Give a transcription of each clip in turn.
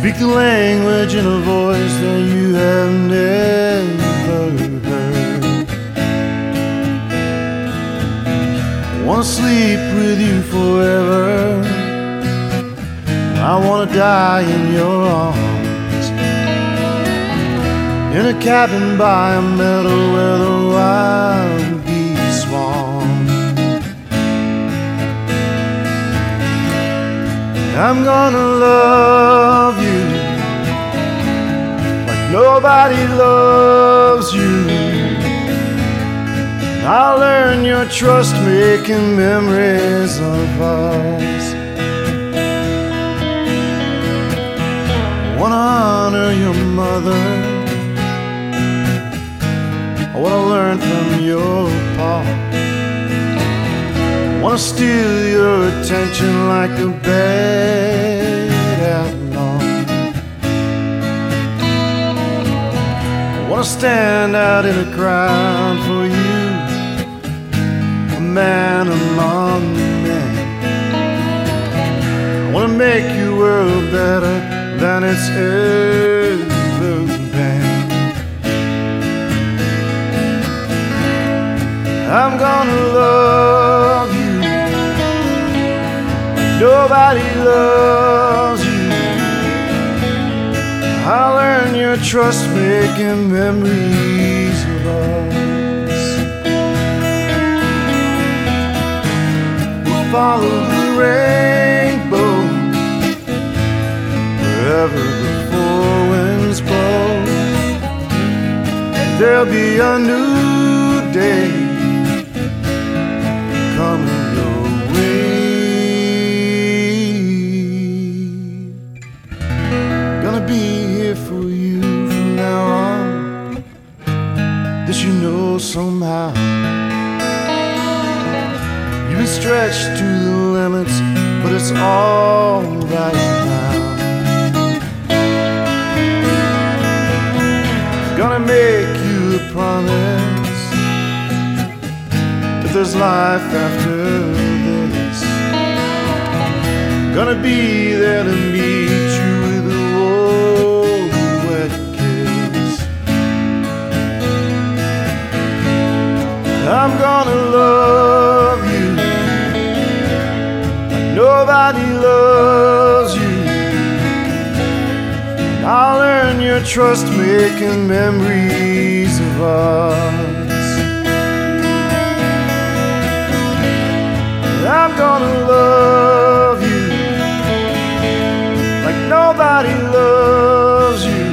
Speak the language in a voice that you have never heard. I wanna sleep with you forever. I wanna die in your arms, in a cabin by a meadow where the wild bees swarm. I'm gonna love you like nobody loves you. I'll earn your trust, making memories of us. I wanna honor your mother. I wanna learn from your pa. I wanna steal your attention like a bad outlaw. I wanna stand out in a crowd for you, a man among men. I wanna make your world better than it's ever been. I'm gonna love you like nobody loves you. I'll earn your trust, making memories of us. We'll follow the rainbow wherever the four winds blow. There'll be a new day coming your way. Gonna be here for you from now on. This you know somehow. You've been stretched to the limits, but it's all right now. Gonna make you a promise that there's life after this. Gonna be there to meet you with a warm, wet kiss. I'm gonna love you like nobody loves you. I'll earn your trust, making memories of us. I'm gonna love you like nobody loves you.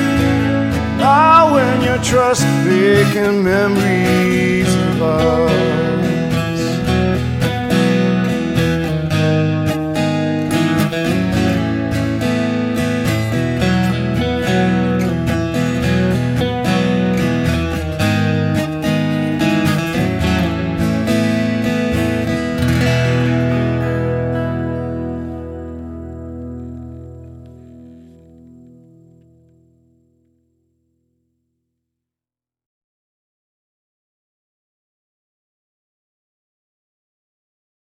I'll earn your trust, making memories of us.